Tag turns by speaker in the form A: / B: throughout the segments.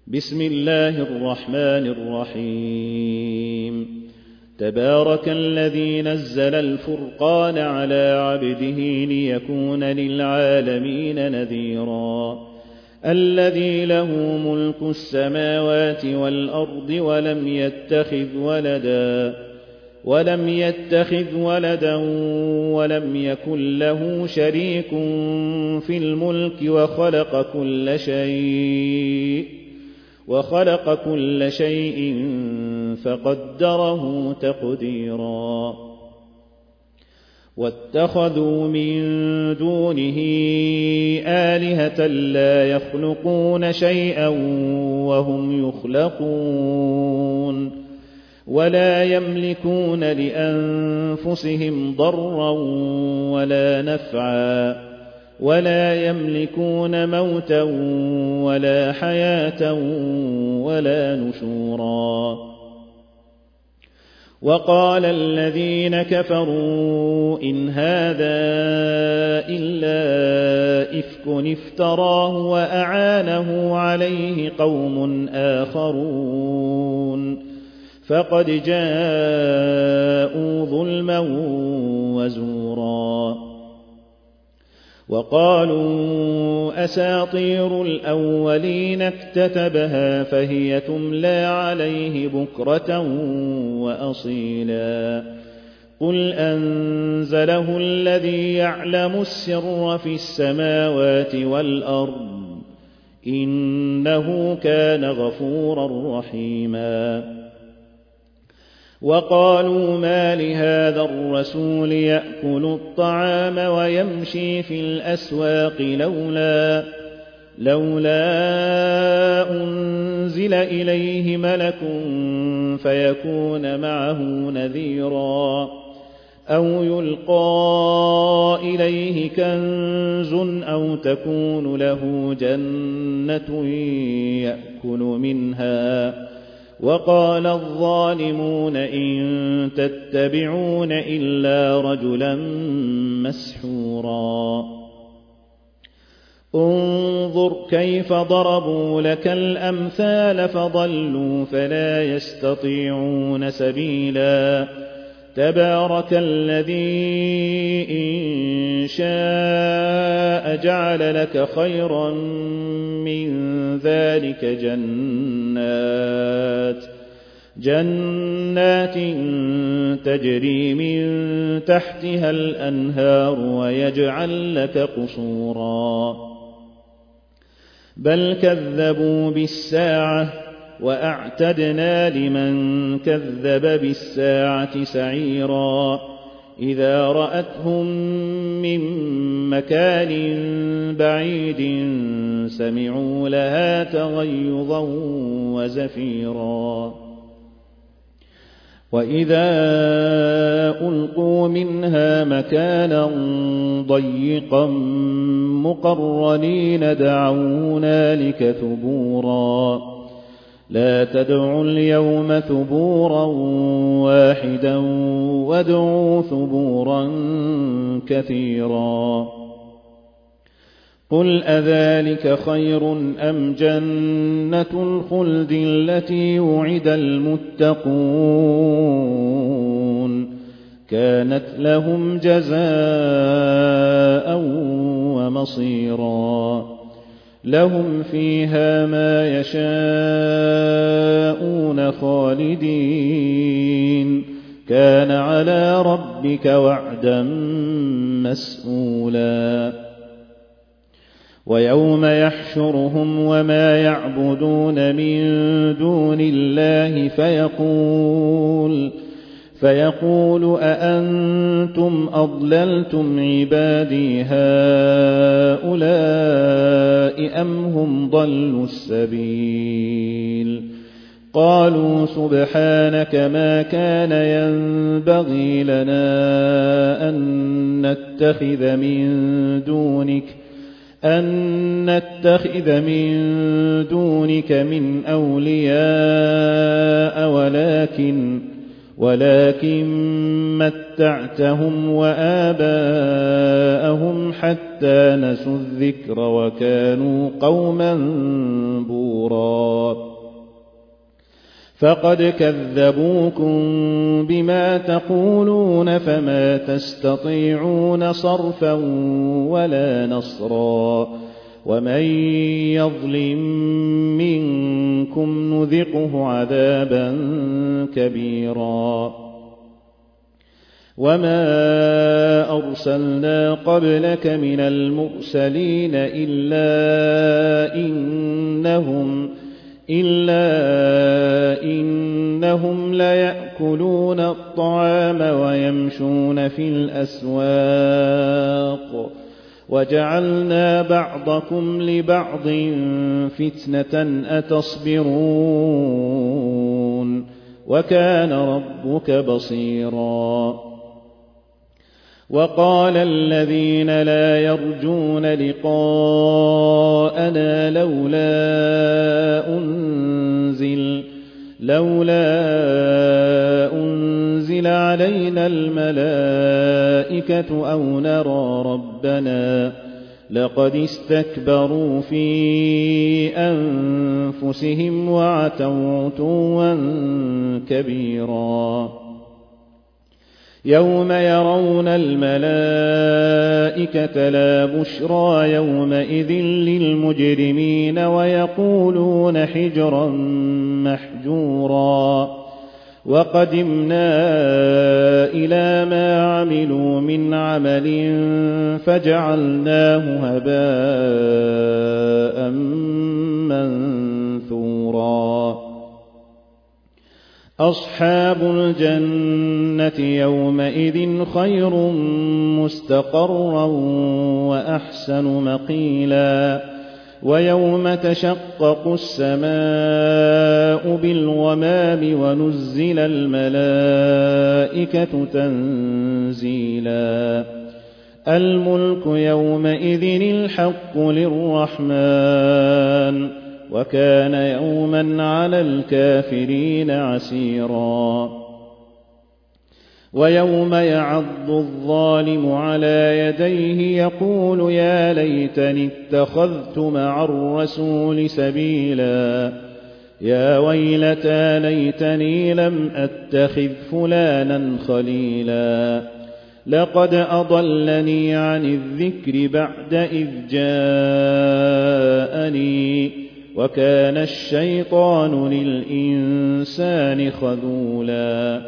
A: بسم الله الرحمن الرحيم تبارك الذي نزل الفرقان على عبده ليكون للعالمين نذيرا الذي له ملك السماوات والأرض ولم يتخذ ولدا ولم يكن له شريك في الملك وخلق كل شيء فقدره تقديرا واتخذوا من دونه آلهة لا يخلقون شيئا وهم يخلقون ولا يملكون لأنفسهم ضرا ولا نفعا ولا يملكون موتا ولا حياة ولا نشورا وقال الذين كفروا إن هذا إلا إفك افتراه وأعانه عليه قوم آخرون فقد جاءوا ظلما وزورا وقالوا أساطير الأولين اكتتبها فهي تملى عليه بكرة وأصيلا قل أنزله الذي يعلم السر في السماوات والأرض إنه كان غفورا رحيما وقالوا ما لهذا الرسول يأكل الطعام ويمشي في الأسواق لولا أنزل إليه ملك فيكون معه نذيرا أو يلقى إليه كنز أو تكون له جنة يأكل منها وقال الظالمون إن تتبعون إلا رجلا مسحورا انظر كيف ضربوا لك الأمثال فضلوا فلا يستطيعون سبيلا تبارك الذي إن شاء جعل لك خيرا من ذلك جنات تجري من تحتها الأنهار ويجعل لك قصورا بل كذبوا بالساعة وأعتدنا لمن كذب بالساعة سعيرا إذا رأتهم من مكان بعيد سمعوا لها تغيظا وزفيرا وإذا ألقوا منها مكانا ضيقا مقرنين دعوا هنالك ثبورا لا تدعوا اليوم ثبورا واحدا وادعوا ثبورا كثيرا قل أذلك خير أم جنة الخلد التي وعد المتقون كانت لهم جزاء ومصيرا لهم فيها ما يشاءون خالدين كان على ربك وعدا مسئولا ويوم يحشرهم وما يعبدون من دون الله فيقول أأنتم أضللتم عبادي هؤلاء أم هم ضلوا السبيل قالوا سبحانك ما كان ينبغي لنا أن نتخذ من دونك من أولياء ولكن متعتهم وآباءهم حتى نسوا الذكر وكانوا قوما بوراً فقد كذبوكم بما تقولون فما تستطيعون صرفا ولا نصرا ومن يظلم منكم نذقه عذابا كبيرا وما أرسلنا قبلك من المرسلين إلا إنهم ليأكلون الطعام ويمشون في الأسواق وجعلنا بعضكم لبعض فتنة أتصبرون وكان ربك بصيرا وقال الذين لا يرجون لقاءنا لولا أنزل علينا الملائكة أو نرى ربنا لقد استكبروا في أنفسهم وعتوا عتوا كبيرا يوم يرون الملائكة لا بشرى يومئذ للمجرمين ويقولون حجرا محجورا وقدمنا إلى ما عملوا من عمل فجعلناه هباء منثورا أصحاب الجنة يومئذ خير مستقرا وأحسن مقيلا ويوم تشقق السماء بالغمام ونزل الملائكة تنزيلا الملك يومئذ الحق للرحمن وكان يوما على الكافرين عسيرا ويوم يعض الظالم على يديه يقول يا ليتني اتخذت مع الرسول سبيلا يا ويلتى ليتني لم أتخذ فلانا خليلا لقد أضلني عن الذكر بعد إذ جاءني وكان الشيطان للإنسان خذولا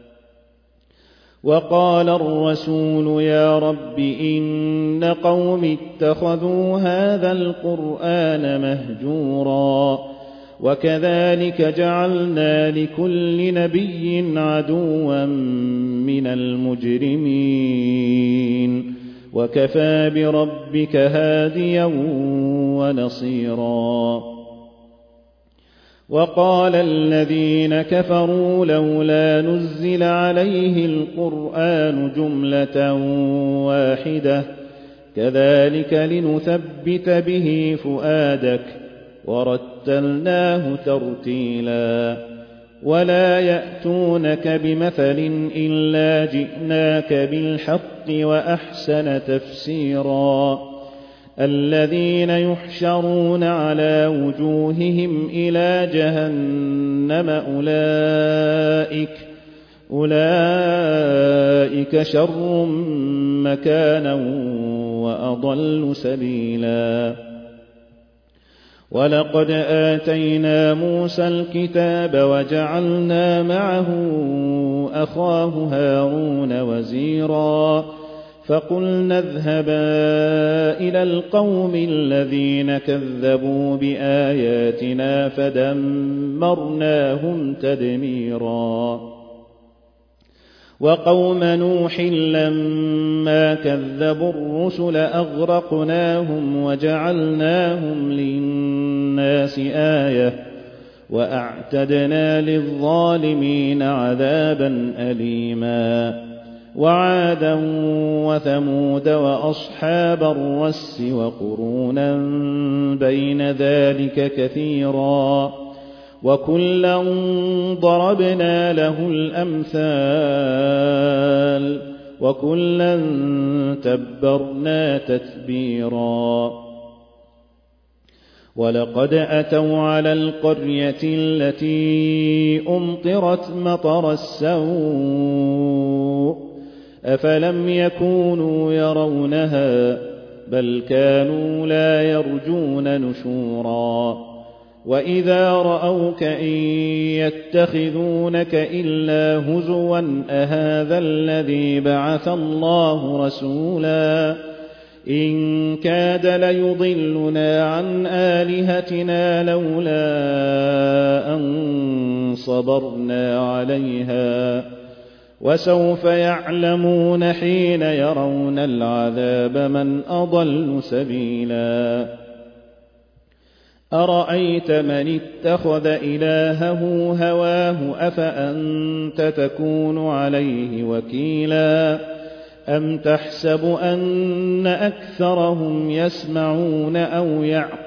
A: وقال الرسول يا رب إن قوم اتخذوا هذا القرآن مهجورا وكذلك جعلنا لكل نبي عدوا من المجرمين وكفى بربك هاديا ونصيرا وقال الذين كفروا لولا نزل عليه القرآن جملة واحدة كذلك لنثبت به فؤادك ورتلناه ترتيلا ولا يأتونك بمثل إلا جئناك بالحق وأحسن تفسيرا الذين يحشرون على وجوههم إلى جهنم أولئك شر مكانا وأضل سبيلا ولقد آتينا موسى الكتاب وجعلنا معه أخاه هارون وزيرا فقلنا اذهبا إلى القوم الذين كذبوا بآياتنا فدمرناهم تدميرا وقوم نوح لما كذبوا الرسل أغرقناهم وجعلناهم للناس آية وأعتدنا للظالمين عذابا أليما وعادا وثمود وأصحاب الرس وقرونا بين ذلك كثيرا وكلا ضربنا له الأمثال وكلا تبرنا تتبيرا ولقد أتوا على القرية التي أمطرت مطر السوء أفلم يكونوا يرونها بل كانوا لا يرجون نشورا وإذا رأوك إن يتخذونك إلا هزوا أهذا الذي بعث الله رسولا إن كاد ليضلنا عن آلهتنا لولا أن صبرنا عليها وسوف يعلمون حين يرون العذاب من أضل سبيلا أرأيت من اتخذ إلهه هواه أفأنت تكون عليه وكيلا أم تحسب أن أكثرهم يسمعون أو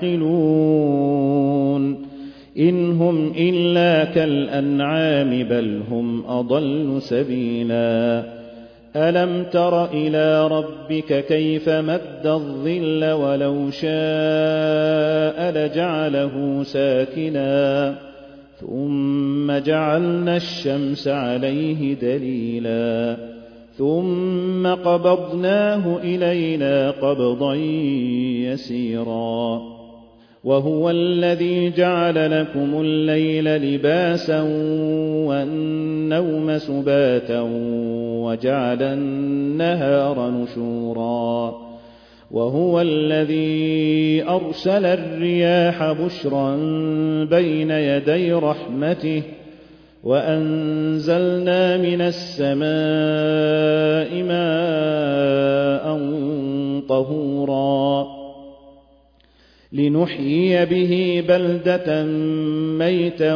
A: يعقلون إن هم إلا كالأنعام بل هم أضل سبيلا ألم تر إلى ربك كيف مد الظل ولو شاء لجعله ساكنا ثم جعلنا الشمس عليه دليلا ثم قبضناه إلينا قبضا يسيرا وهو الذي جعل لكم الليل لباسا والنوم سباتا وجعل النهار نشورا وهو الذي أرسل الرياح بشرا بين يدي رحمته وأنزلنا من السماء ماء طهورا لنحيي به بلدة ميتا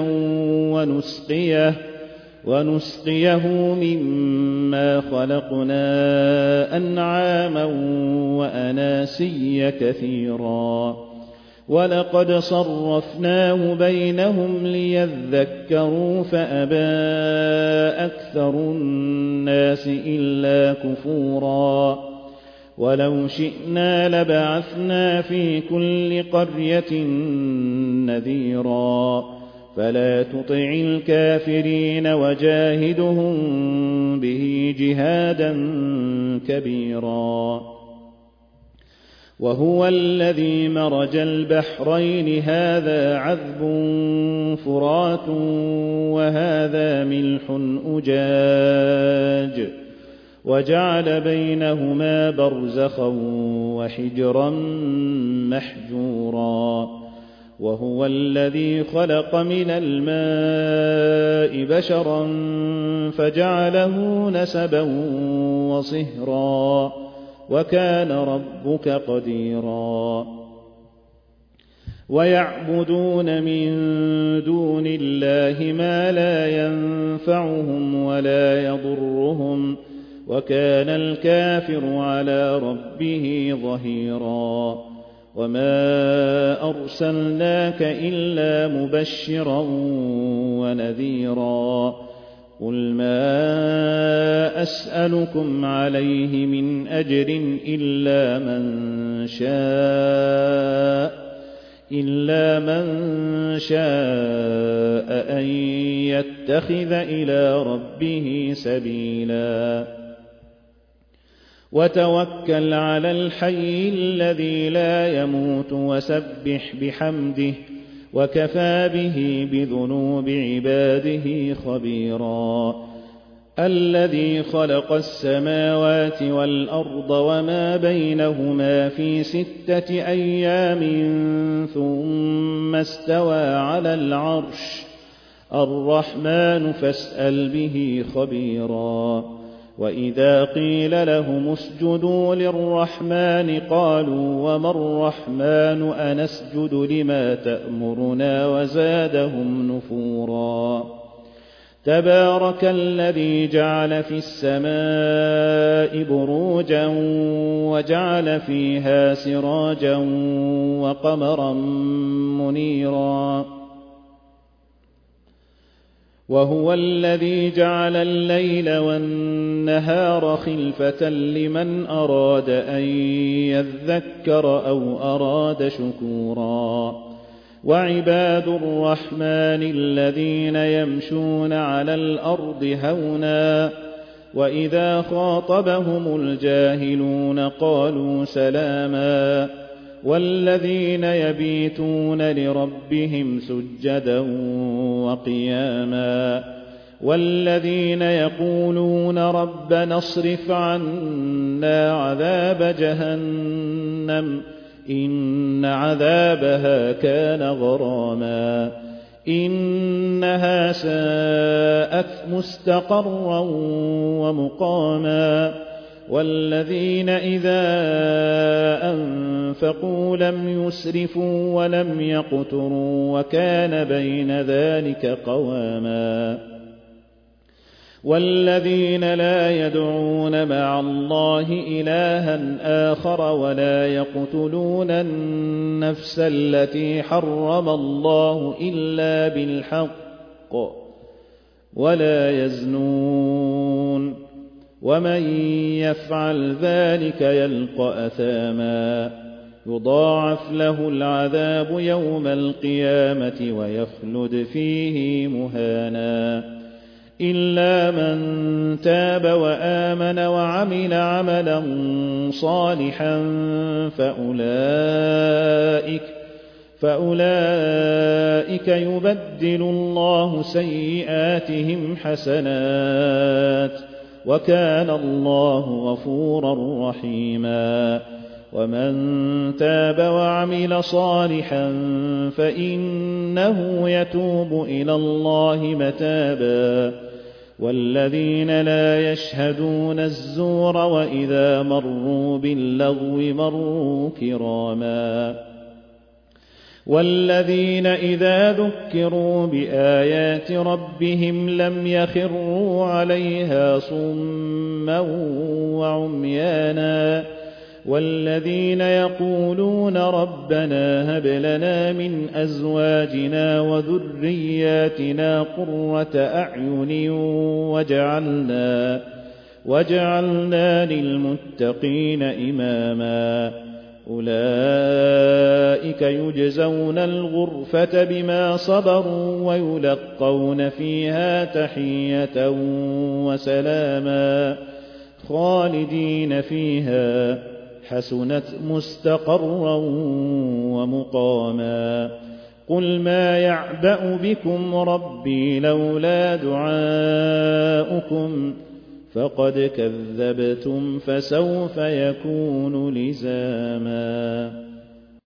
A: ونسقيه مما خلقنا أنعاما وأناسيا كثيرا ولقد صرفناه بينهم ليذكروا فأبى أكثر الناس إلا كفورا ولو شئنا لبعثنا في كل قرية نذيرا فلا تطع الكافرين وجاهدهم به جهادا كبيرا وهو الذي مرج البحرين هذا عذب فرات وهذا ملح أجاج وجعل بينهما برزخا وحجرا محجورا وهو الذي خلق من الماء بشرا فجعله نسبا وصهرا وكان ربك قديرا ويعبدون من دون الله ما لا ينفعهم ولا يضرهم وكان الكافر على ربه ظهيرا وما أرسلناك إلا مبشرا ونذيرا قل ما أسألكم عليه من أجر إلا من شاء أن يتخذ إلى ربه سبيلا وتوكل على الحي الذي لا يموت وسبح بحمده وكفى به بذنوب عباده خبيرا الذي خلق السماوات والأرض وما بينهما في 6 أيام ثم استوى على العرش الرحمن فاسأل به خبيرا وإذا قيل لهم اسجدوا للرحمن قالوا وما الرحمن أنسجد لما تأمرنا وزادهم نفورا تبارك الذي جعل في السماء بروجا وجعل فيها سراجا وقمرا منيرا وهو الذي جعل الليل والنهار خلفة لمن أراد أن يذكر أو أراد شكورا وعباد الرحمن الذين يمشون على الأرض هونا وإذا خاطبهم الجاهلون قالوا سلاما والذين يبيتون لربهم سجدا وقياما والذين يقولون ربنا اصرف عنا عذاب جهنم إن عذابها كان غراما إنها ساءت مستقرا ومقاما والذين إذا أنفقوا لم يسرفوا ولم يقتروا وكان بين ذلك قواما والذين لا يدعون مع الله إلها آخر ولا يقتلون النفس التي حرم الله إلا بالحق ولا يزنون ومن يفعل ذلك يلقى أثاما يضاعف له العذاب يوم القيامة ويخلد فيه مهانا إلا من تاب وآمن وعمل عملا صالحا فأولئك يبدل الله سيئاتهم حسنات وكان الله غفورا رحيما ومن تاب وعمل صالحا فإنه يتوب إلى الله متابا والذين لا يشهدون الزور وإذا مروا باللغو مروا كراما والذين إذا ذكروا بآيات ربهم لم يخروا عليها صما وعميانا والذين يقولون ربنا هب لنا من أزواجنا وذرياتنا قرة أعين واجعلنا للمتقين إماما أولئك يجزون الغرفة بما صبروا ويلقون فيها تحية وسلاما خالدين فيها حسنت مستقرا ومقاما قل ما يعبأ بكم ربي لولا دعاؤكم فقد كذبتم فسوف يكون لزاما